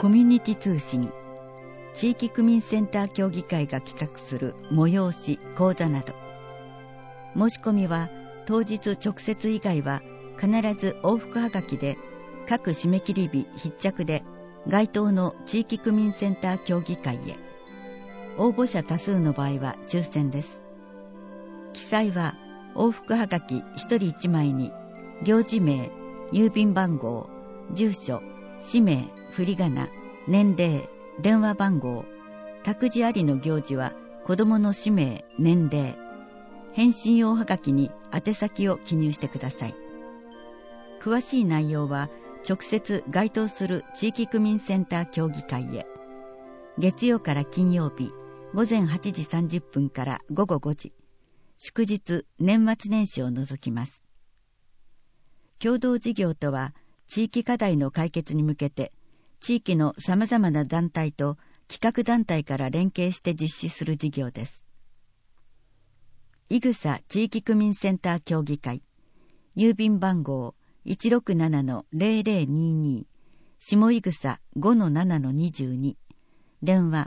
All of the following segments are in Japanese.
コミュニティ通信、地域区民センター協議会が企画する催し講座など、申し込みは当日直接以外は必ず往復はがきで各締め切り日必着で該当の地域区民センター協議会へ。応募者多数の場合は抽選です。記載は往復はがき1人1枚に行事名、郵便番号、住所、氏名、振り仮名、年齢、電話番号、託児ありの行事は子どもの氏名、年齢、返信用はがきに宛先を記入してください。詳しい内容は直接該当する地域区民センター協議会へ。月曜から金曜日午前8時30分から午後5時、祝日年末年始を除きます。共同事業とは、地域課題の解決に向けて地域のさまざまな団体と企画団体から連携して実施する事業です。いぐさ地域区民センター協議会、郵便番号 167-0022、 下いぐさ 5-7-22、 電話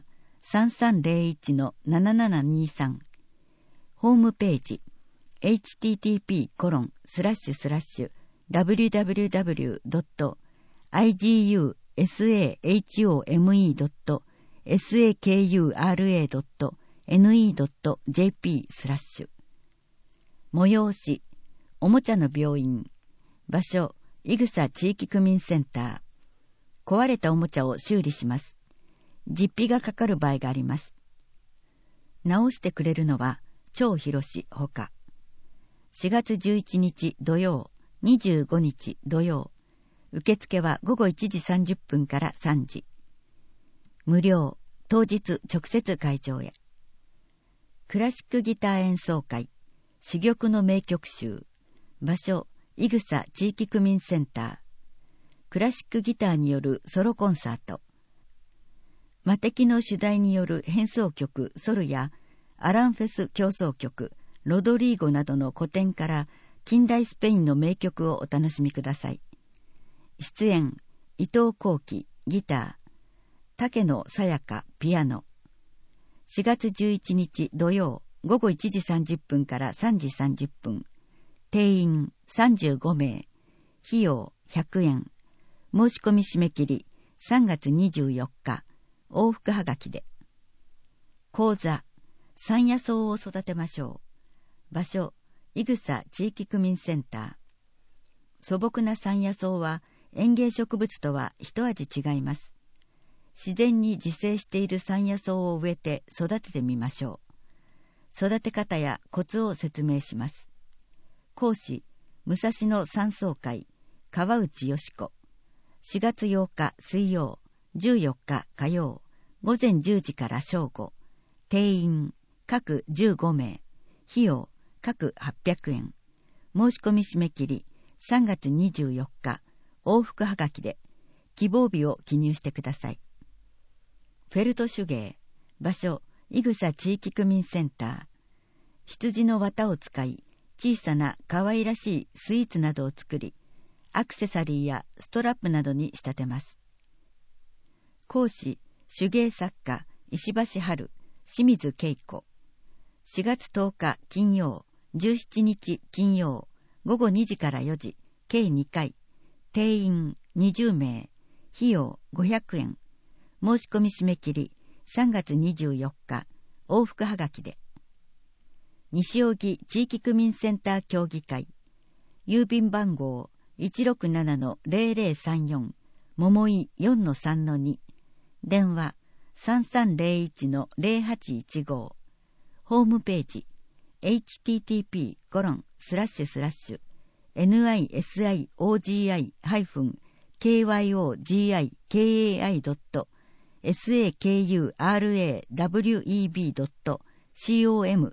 3301-7723、 ホームページ http://www.igusahome.sakura.ne.jp/ 催しおもちゃの病院、場所いぐさ地域区民センター。壊れたおもちゃを修理します。実費がかかる場合があります。直してくれるのは張博ほか。4月11日土曜、25日土曜。受付は午後1時30分から3時。無料、当日直接会場へ。クラシックギター演奏会、珠玉の名曲集。場所、いぐさ地域区民センター。クラシックギターによるソロコンサート。魔笛の主題による変奏曲ソルやアランフェス協奏曲ロドリーゴなどの古典から近代スペインの名曲をお楽しみください。出演伊藤幸喜ギター、竹野さやかピアノ。4月11日土曜午後1時30分から3時30分。定員35名。費用100円。申し込み締め切り3月24日。往復はがきで。講座、山野草を育てましょう。場所、いぐさ地域区民センター。素朴な山野草は園芸植物とは一味違います。自然に自生している山野草を植えて育ててみましょう。育て方やコツを説明します。講師、武蔵野山草会、川内よし子。4月8日水曜、14日火曜、午前10時から正午。定員各15名。費用各800円。申し込み締め切り3月24日。往復はがきで希望日を記入してください。フェルト手芸。場所、いぐさ地域区民センター。羊の綿を使い、小さな可愛らしいスイーツなどを作り、アクセサリーやストラップなどに仕立てます。講師、手芸作家、石橋春、清水恵子。4月10日金曜、17日金曜、午後2時から4時、計2回。定員20名。費用500円。申し込み締め切り3月24日。往復はがきで。西荻地域区民センター協議会。郵便番号 167-0034 桃井 4-3-2。電話 3301-0815。ホームページ http://nisi-ogi-kyogikuraWeb.com/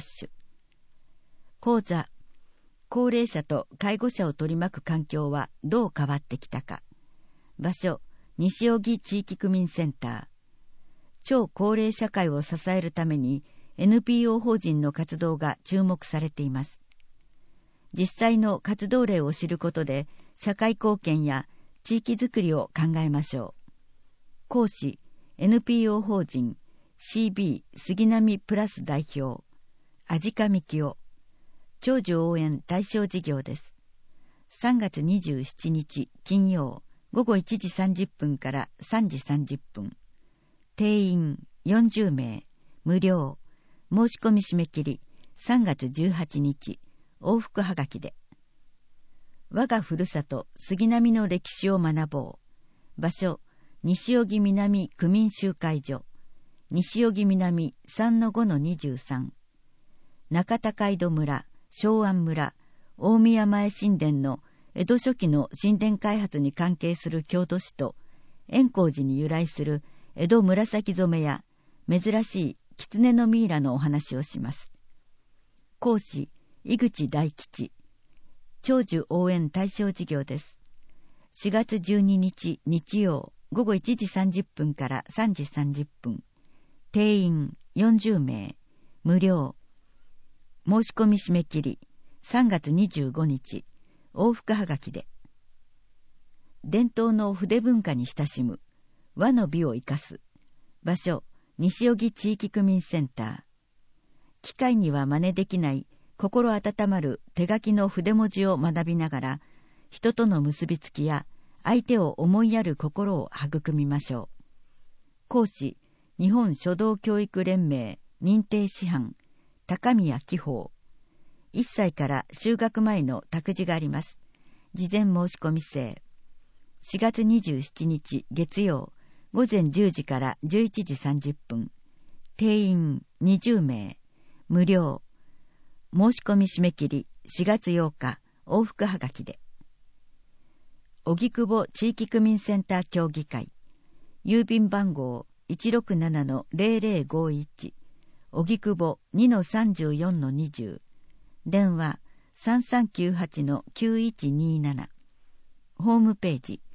講座、高齢者と介護者を取り巻く環境はどう変わってきたか。場所、西荻地域区民センター。超高齢社会を支えるために NPO 法人の活動が注目されています。実際の活動例を知ることで社会貢献や地域づくりを考えましょう。 講師 NPO 法人 CB 杉並プラス代表味加幹夫。長寿応援対象事業です。3月27日金曜午後1時30分から3時30分。定員40名無料。申し込み締め切り3月18日往復はがきで。我がふるさと杉並の歴史を学ぼう。場所西荻南区民集会所西荻南 3-5-23。中高井戸村昭安村大宮前神殿の江戸初期の神殿開発に関係する郷土史と円光寺に由来する江戸紫染めや珍しい狐のミイラのお話をします。講師井口大吉。長寿応援対象事業です。4月12日日曜午後1時30分から3時30分。定員40名無料。申し込み締め切り3月25日往復はがきで。伝統の筆文化に親しむ和の美を生かす。場所西荻地域区民センター。機械には真似できない心温まる手書きの筆文字を学びながら、人との結びつきや相手を思いやる心を育みましょう。講師日本書道教育連盟認定師範高宮紀宝。1歳から就学前の託児があります。事前申し込み制。4月27日月曜午前10時から11時30分。定員20名無料。申し込み締め切り4月8日往復はがきで。荻窪地域区民センター協議会。郵便番号 167-0051 荻窪 2-34-20。電話 3398-9127。ホームページ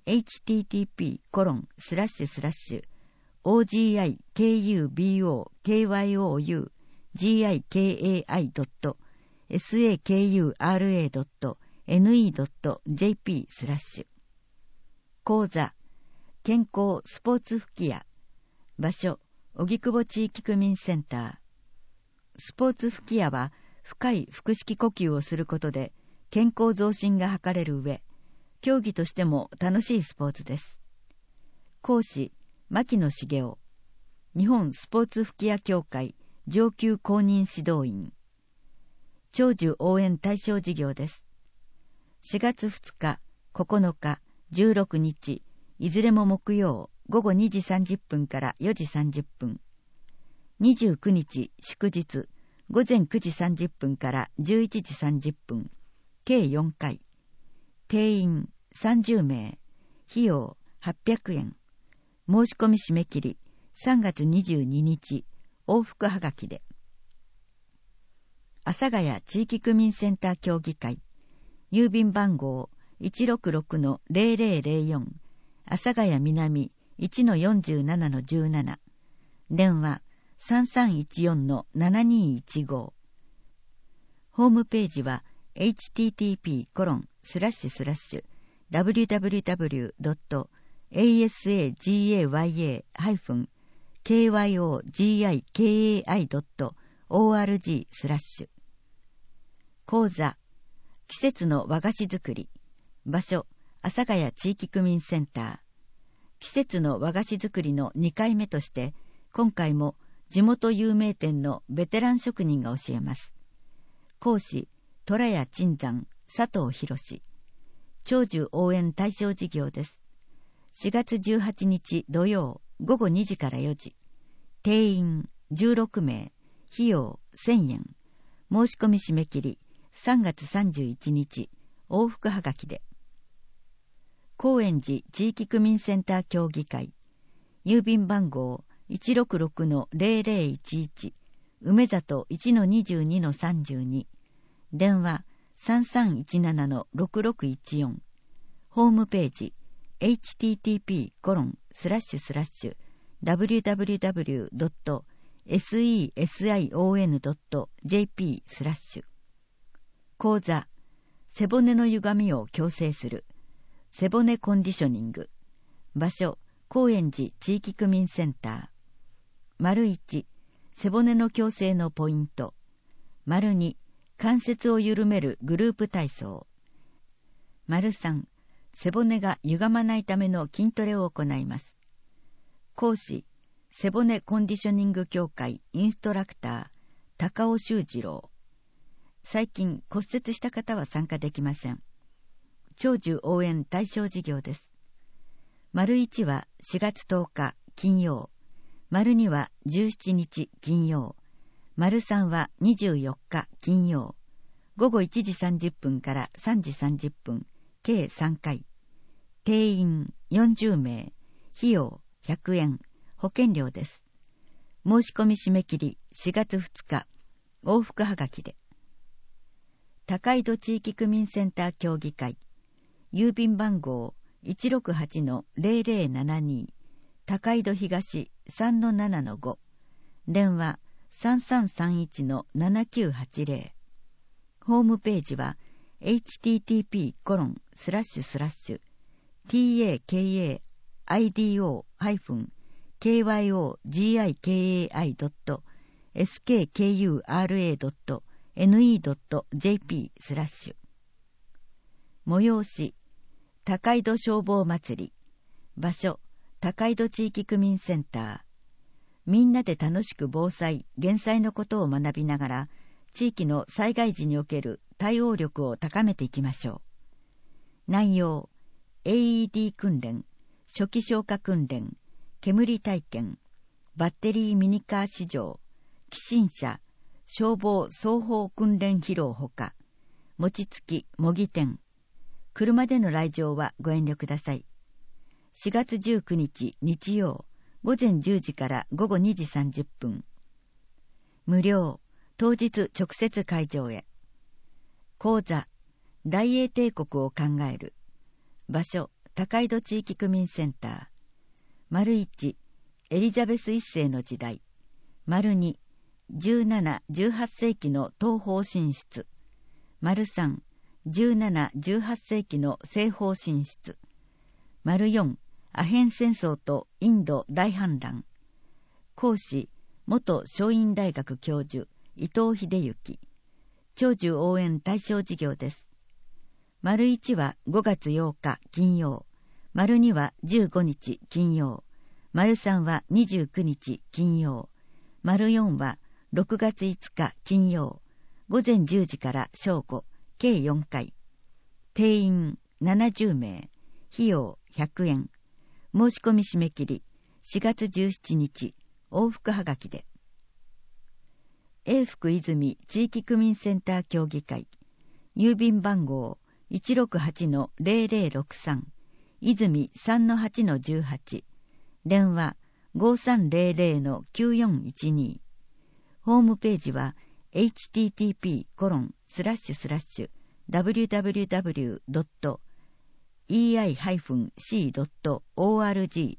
http://ogikyubiokyi.sakura.ne.jp/講座健康スポーツ吹き矢。場所荻窪地域区民センター。スポーツ吹き矢は深い腹式呼吸をすることで健康増進が図れる上、競技としても楽しいスポーツです。講師牧野茂雄。日本スポーツ吹き矢協会上級公認指導員。長寿応援対象事業です。4月2日、9日、16日、いずれも木曜午後2時30分から4時30分。29日祝日午前9時30分から11時30分。計4回。定員30名。費用800円。申し込み締め切り3月22日往復はがきで。阿佐ヶ谷地域区民センター協議会。郵便番号 166-0004 阿佐ヶ谷南 1-47-17。電話 3314-7215。ホームページは http://www.asagaya-kyogiki.org/講座季節の和菓子作り。場所阿佐ヶ谷地域区民センター。季節の和菓子作りの2回目として、今回も地元有名店のベテラン職人が教えます。講師虎屋鎮山佐藤博。長寿応援対象事業です。4月18日土曜午後2時から4時。定員16名。費用1000円。申し込み締め切り3月31日往復はがきで。高円寺地域区民センター協議会。郵便番号 166-0011 梅里 1-22-32。電話 3317-6614。ホームページ http://www.sesion.jp/講座背骨の歪みを矯正する背骨コンディショニング。場所高円寺地域区民センター。丸1、背骨の矯正のポイント。丸2、関節を緩めるグループ体操。丸3、背骨が歪まないための筋トレを行います。講師、背骨コンディショニング協会インストラクター、高尾修二郎。最近骨折した方は参加できません。長寿応援対象事業です。丸1は4月10日金曜、丸2は17日金曜、丸3は24日金曜、午後1時30分から3時30分、計3回。定員40名、費用100円、保険料です。申し込み締め切り4月2日、往復はがきで。高井戸地域区民センター協議会、郵便番号 168-0072 高井戸東 3-7-5、電話 3331-7980。ホームページは http://taka-ido-skura.ne.jp/催し高井戸消防祭り。場所高井戸地域区民センター。みんなで楽しく防災・減災のことを学びながら地域の災害時における対応力を高めていきましょう。内容 AED 訓練、初期消火訓練、煙体験、バッテリーミニカー試乗、起震車、消防双方訓練披露ほか、餅つき模擬店。車での来場はご遠慮ください。4月19日日曜、午前10時から午後2時30分。無料、当日直接会場へ。講座、大英帝国を考える。場所、高井戸地域区民センター。丸1、エリザベス1世の時代。丸2、17、18世紀の東方進出。丸3、17、18世紀の西方進出。丸4、アヘン戦争とインド大反乱。講師、元松蔭大学教授、伊藤秀之。長寿応援対象事業です。丸1は5月8日金曜。丸2は15日金曜。丸3は29日金曜。丸4は6月5日金曜。午前10時から正午。計4回。定員70名。費用100円。申し込み締め切り4月17日。往復はがきで。永福泉地域区民センター協議会。郵便番号 168-0063。泉 3-8-18。電話 5300-9412。ホームページはhttp://www.ei-c.org/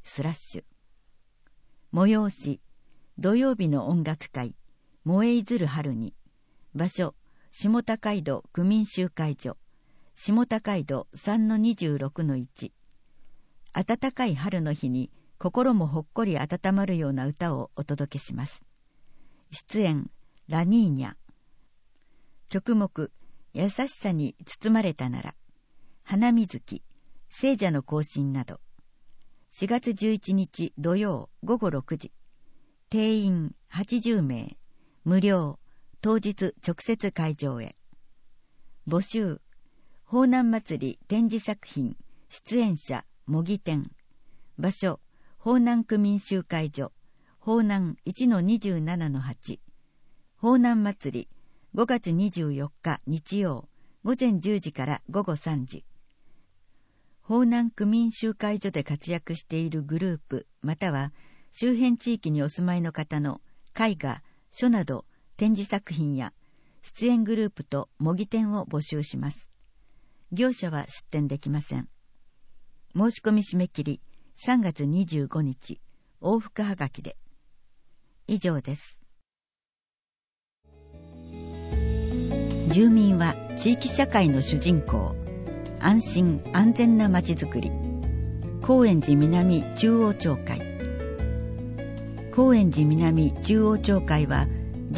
催し土曜日の音楽会燃えいずる春に。場所下高井戸区民集会所。下高井戸 3-26-1。暖かい春の日に心もほっこり温まるような歌をお届けします。出演ラニーニャ。曲目優しさに包まれたなら、花水木、聖者の行進など。4月11日土曜午後6時。定員80名。無料。当日直接会場へ。募集。方南祭り展示作品。出演者模擬店。場所方南区民集会所。方南 1-27-8。方南祭り5月24日日曜午前10時から午後3時。方南区民集会所で活躍しているグループまたは周辺地域にお住まいの方の絵画、書など展示作品や出演グループと模擬店を募集します。業者は出店できません。申し込み締め切り3月25日往復はがきで。以上です。住民は地域社会の主人公。安心安全なまちづくり。 高円寺南中央町会。高円寺南中央町会は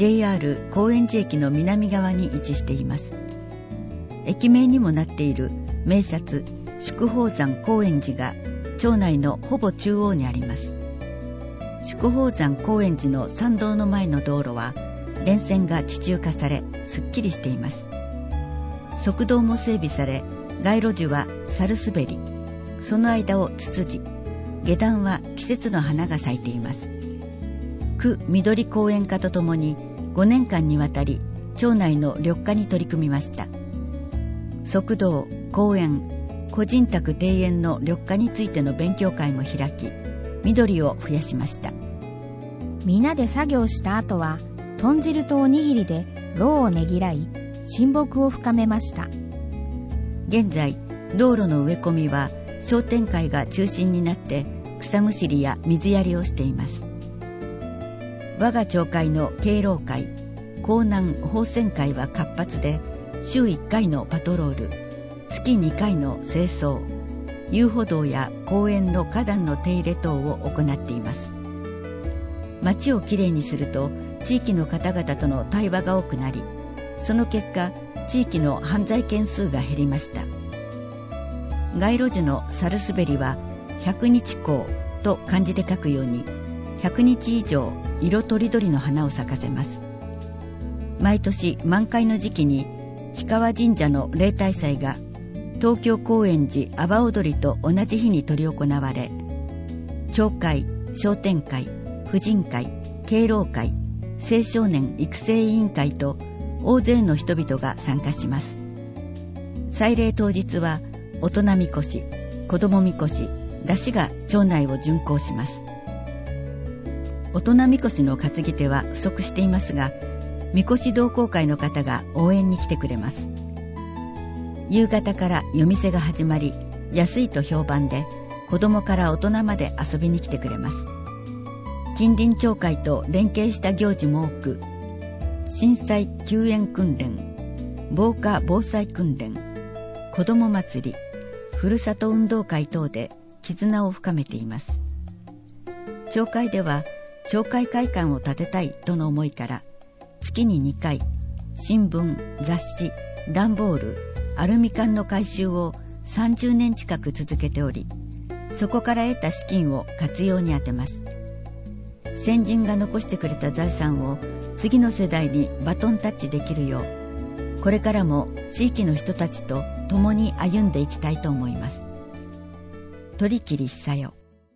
JR 高円寺駅の南側に位置しています。駅名にもなっている名刹宿宝山高円寺が町内のほぼ中央にあります。宿宝山高円寺の参道の前の道路は電線が地中化されすっきりしています。側道も整備され、街路樹は猿滑り、その間をツツジ、下段は季節の花が咲いています。区緑公園課とともに5年間にわたり町内の緑化に取り組みました。側道、公園、個人宅庭園の緑化についての勉強会も開き、緑を増やしました。 みんなで作業した後は豚汁とおにぎりでろうをねぎらい、親睦を深めました。 現在道路の植え込みは商店会が中心になって草むしりや水やりをしています。我が町会の敬老会、江南宝泉会は活発で、週1回のパトロール、月2回の清掃、遊歩道や公園の花壇の手入れ等を行っています。町をきれいにすると地域の方々との対話が多くなり、その結果地域の犯罪件数が減りました。街路樹の猿滑りは100日紅と漢字で書くように100日以上色とりどりの花を咲かせます。毎年満開の時期に氷川神社の例大祭が東京高円寺阿波踊りと同じ日に執り行われ、町会、商店会、婦人会、敬老会、青少年育成委員会と大勢の人々が参加します。祭礼当日は大人みこし、子供みこし、山車が町内を巡行します。大人みこしの担ぎ手は不足していますが、みこし同好会の方が応援に来てくれます。夕方から夜店が始まり、安いと評判で子供から大人まで遊びに来てくれます。近隣町会と連携した行事も多く、震災救援訓練、防火防災訓練、子ども祭り、ふるさと運動会等で絆を深めています。町会では町会会館を建てたいとの思いから月に2回新聞、雑誌、段ボール、アルミ缶の回収を30年近く続けており、そこから得た資金を活用に充てます。先人が残してくれた財産を次の世代にバトンタッチできるよう、これからも地域の人たちと共に歩んでいきたいと思います。鳥切久代。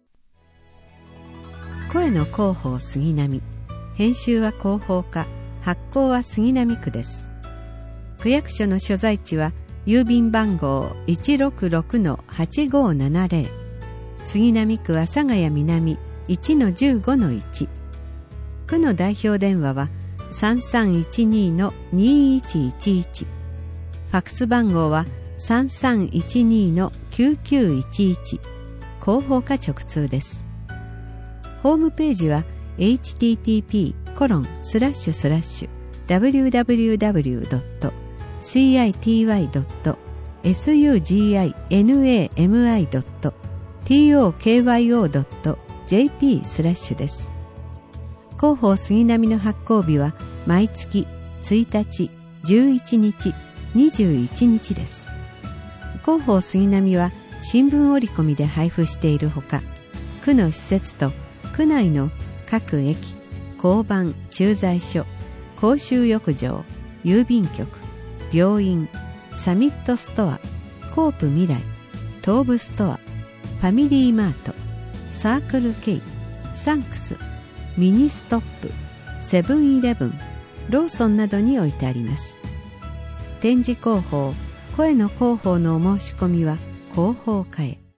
声の広報杉並、編集は広報課、発行は杉並区です。区役所の所在地は郵便番号 166-8570、杉並区阿佐ヶ谷南 1-15-1、区の代表電話は 3312-2111、ファックス番号は 3312-9911、広報課直通です。ホームページは http://www.city.sugimi.tokyo.jp/ です。広報杉並の発行日は毎月1日、11日、21日です。広報杉並は新聞折り込みで配布しているほか、区の施設と区内の各駅、交番、駐在所、公衆浴場、郵便局、病院、サミットストア、コープ未来、東武ストア、ファミリーマート、サークル K、サンクス、ミニストップ、セブンイレブン、ローソンなどに置いてあります。展示広報、声の広報のお申し込みは広報課へ。